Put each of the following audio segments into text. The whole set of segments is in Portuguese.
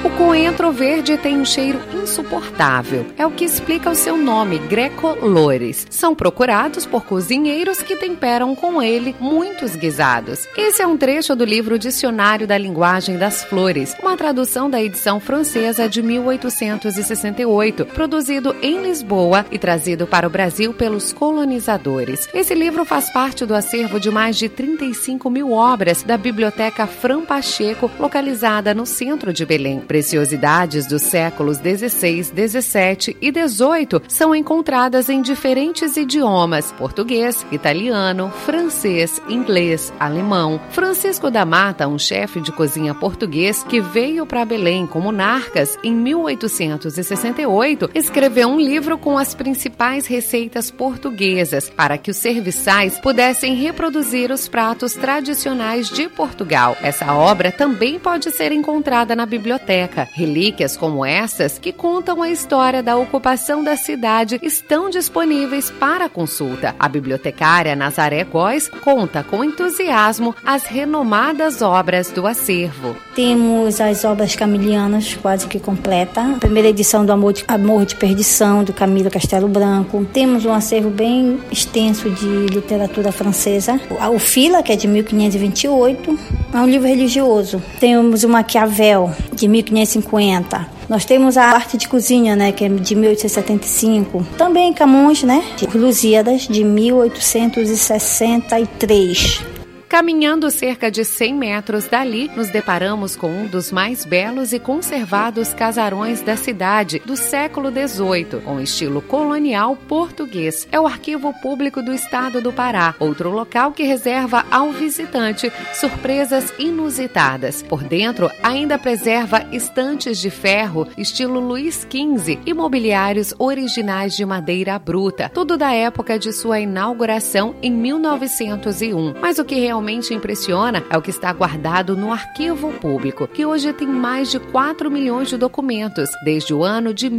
O coentro verde tem um cheiro insuportável. É o que explica o seu nome, grecolores. São procurados por cozinheiros que temperam com ele muitos guisados. Esse é um trecho do livro Dicionário da Linguagem das Flores, uma tradução da edição francesa de 1868, produzido em Lisboa e trazido para o Brasil pelos colonizadores. Esse livro faz parte do acervo de mais de 35 mil obras da Biblioteca Fran Pacheco, localizada no centro de Belém. Preciosidades dos séculos XVI, XVII e XVIII são encontradas em diferentes idiomas: português, italiano, francês, inglês, alemão. Francisco da Mata, um chefe de cozinha português que veio para Belém com monarcas em 1868, escreveu um livro com as principais receitas portuguesas para que os serviçais pudessem reproduzir os pratos tradicionais de Portugal. Essa obra também pode ser encontrada na biblioteca. Relíquias como essas, que contam a história da ocupação da cidade, estão disponíveis para consulta. A bibliotecária Nazaré Góes conta com entusiasmo as renomadas obras do acervo. Temos as obras camilianas quase que completa. A primeira edição do Amor de Perdição, do Camilo Castelo Branco. Temos um acervo bem extenso de literatura francesa. O Fila, que é de 1528, é um livro religioso. Temos o Maquiavel, de 1550. Nós temos a Arte de Cozinha, né, que é de 1875. Também Camões, né, de Lusíadas, de 1863. Caminhando cerca de 100 metros dali, nos deparamos com um dos mais belos e conservados casarões da cidade do século XVIII, com estilo colonial português. É o Arquivo Público do Estado do Pará, outro local que reserva ao visitante surpresas inusitadas. Por dentro, ainda preserva estantes de ferro, estilo Luís XV, e mobiliários originais de madeira bruta, tudo da época de sua inauguração em 1901. Mas o que realmente impressiona é o que está guardado no Arquivo Público, que hoje tem mais de 4 milhões de documentos, desde o ano de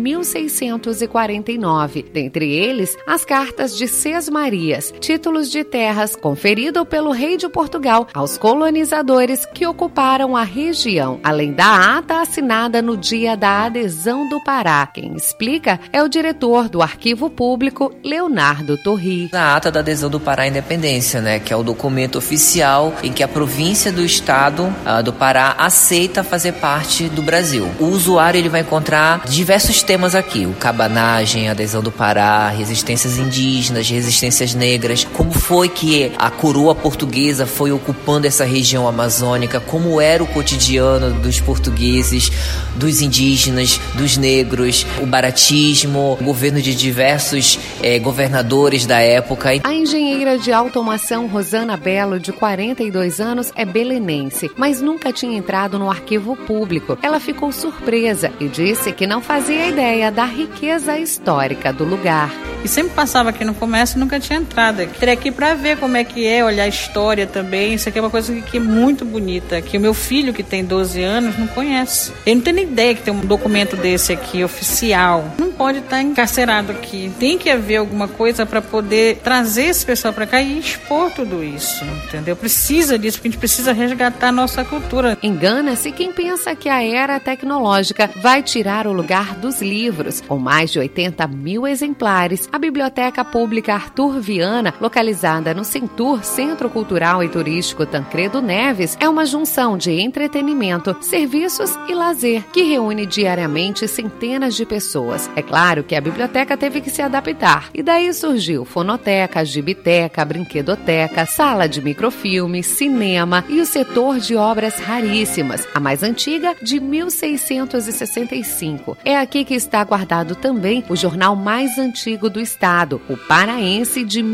1649. Dentre eles, as cartas de Sesmarias, títulos de terras conferido pelo rei de Portugal aos colonizadores que ocuparam a região, além da ata assinada no dia da adesão do Pará. Quem explica é o diretor do Arquivo Público, Leonardo Torri. A ata da adesão do Pará à independência, né, que é o documento oficial em que a província do estado do Pará aceita fazer parte do Brasil. O usuário ele vai encontrar diversos temas aqui: o cabanagem, a adesão do Pará, resistências indígenas, resistências negras, como foi que a coroa portuguesa foi ocupando essa região amazônica, como era o cotidiano dos portugueses, dos indígenas, dos negros, o baratismo, o governo de diversos governadores da época. A engenheira de automação Rosana Belo, de 42 anos, é belenense, mas nunca tinha entrado no Arquivo Público. Ela ficou surpresa e disse que não fazia ideia da riqueza histórica do lugar. E sempre passava aqui no comércio e nunca tinha entrado. Entrei aqui para ver como é que é, olhar a história também. Isso aqui é uma coisa que é muito bonita, que o meu filho, que tem 12 anos, não conhece. Ele não tem nem ideia que tem um documento desse aqui, oficial. Não pode estar encarcerado aqui. Tem que haver alguma coisa para poder trazer esse pessoal para cá e expor tudo isso, entendeu? Precisa disso, porque a gente precisa resgatar a nossa cultura. Engana-se quem pensa que a era tecnológica vai tirar o lugar dos livros. Com mais de 80 mil exemplares, a Biblioteca Pública Arthur Viana, localizada no Centur, Centro Cultural e Turístico Tancredo Neves, é uma junção de entretenimento, serviços e lazer, que reúne diariamente centenas de pessoas. É claro que a biblioteca teve que se adaptar, e daí surgiu fonoteca, gibiteca, brinquedoteca, sala de microfilme, cinema e o setor de obras raríssimas, a mais antiga de 1665. É aqui que está guardado também o jornal mais antigo do estado, o Paraense, de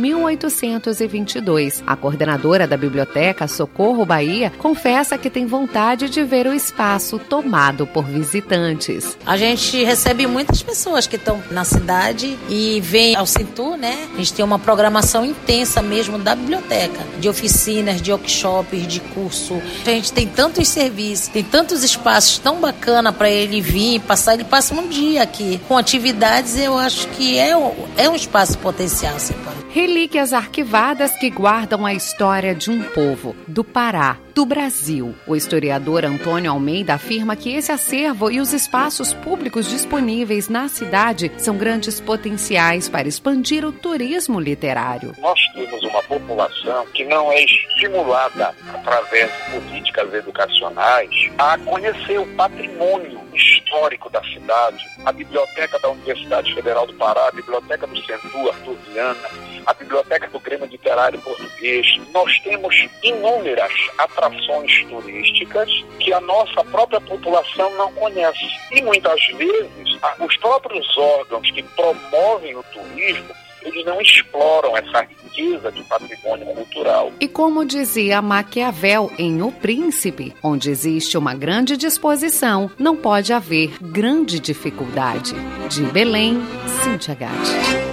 1822. A coordenadora da biblioteca, Socorro Bahia, confessa que tem vontade de ver o espaço tomado por visitantes. A gente recebe muitas pessoas que estão na cidade e vêm ao Centur, né? A gente tem uma programação intensa mesmo da biblioteca, de oficinas, de workshops, de curso. A gente tem tantos serviços, tem tantos espaços tão bacana para ele vir, passar. Ele passa um dia aqui com atividades. Eu acho que é É um espaço potencial, Silvana. Relíquias arquivadas que guardam a história de um povo, do Pará, do Brasil. O historiador Antônio Almeida afirma que esse acervo e os espaços públicos disponíveis na cidade são grandes potenciais para expandir o turismo literário. Nós temos uma população que não é estimulada através de políticas educacionais a conhecer o patrimônio histórico da cidade, a biblioteca da Universidade Federal do Pará, a biblioteca do Centro Arthur Viana, a biblioteca do Grêmio Literário Português. Nós temos inúmeras atrações turísticas que a nossa própria população não conhece. E muitas vezes, os próprios órgãos que promovem o turismo, eles não exploram essa riqueza de patrimônio cultural. E como dizia Maquiavel em O Príncipe, onde existe uma grande disposição, não pode haver grande dificuldade. De Belém, Cíntia Gatti.